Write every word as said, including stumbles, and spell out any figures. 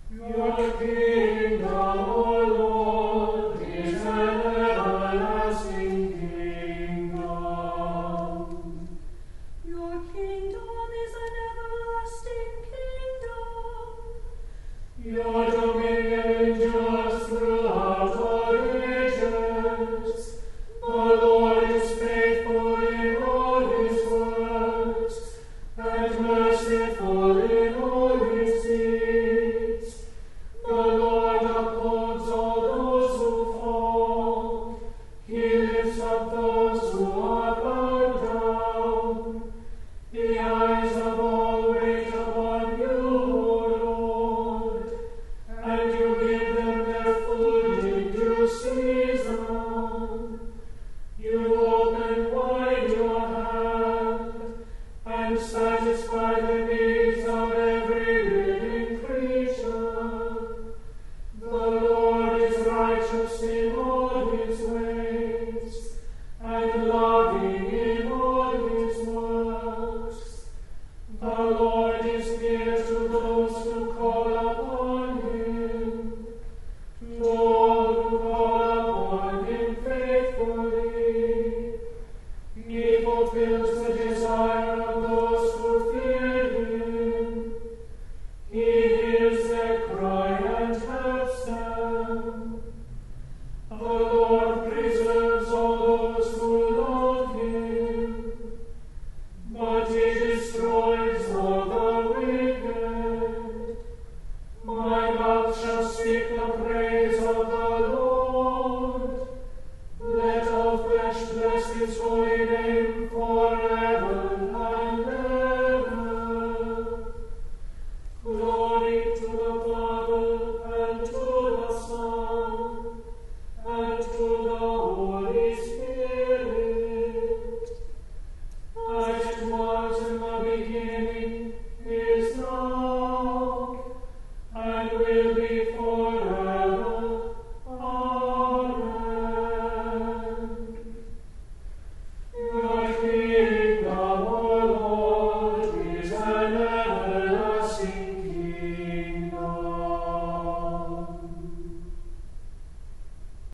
Your kingdom, O Lord, is an everlasting kingdom. Your kingdom is an everlasting kingdom. Your dominion endures throughout all ages. The Lord is faithful in all his words, and merciful in all his deeds. The Lord upholds all those who fall. He lifts up those who are bowed down. The eyes of all wait upon you, O Lord, and you give them their food in due season. You open wide your hand and satisfy the needs of every living creature. The Lord is righteous in all his ways and loving in all his works. The Lord is near to those who call upon him, to all who call upon him faithfully. He fulfills the desire of those who fear him. He hears their cry and helps them. The Lord preserves all those who love him, but he destroys all the wicked. My mouth shall speak the praise of the Lord. Let all flesh bless his holy name forever and ever. Glory to the Father,